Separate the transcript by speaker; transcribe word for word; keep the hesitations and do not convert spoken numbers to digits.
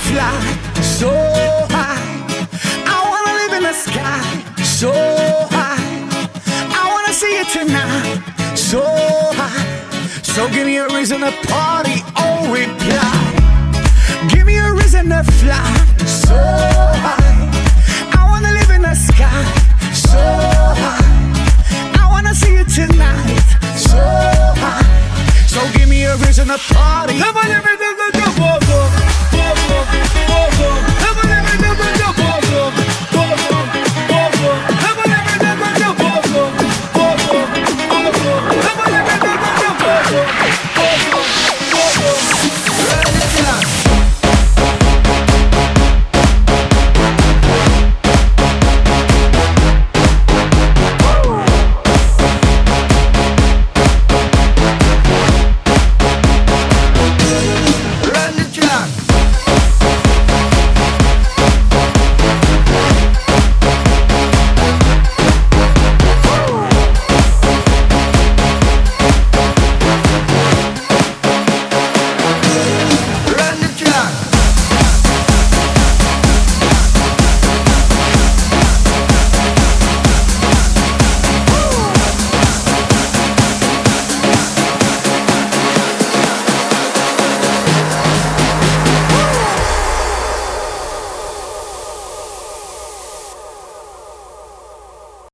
Speaker 1: fly so high. I wanna live in the sky so high. I wanna see it tonight so high. So give me a reason to party, oh reply. Give me a reason to fly so high. I wanna live in the sky so high. I wanna see it tonight so high. So give me a reason to party.